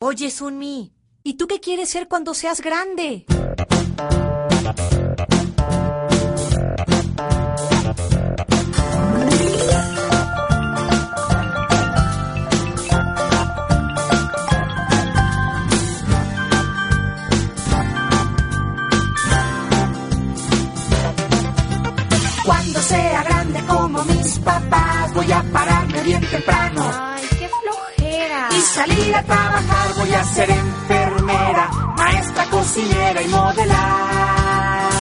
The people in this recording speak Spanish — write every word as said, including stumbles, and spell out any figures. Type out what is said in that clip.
Oye, Sunmi, ¿y tú qué quieres ser cuando seas grande? Cuando sea grande como mis papás, voy a pararme bien temprano. Ay, qué flojera. Y salir a trabajar, voy a ser enfermera, maestra, cocinera y modelar.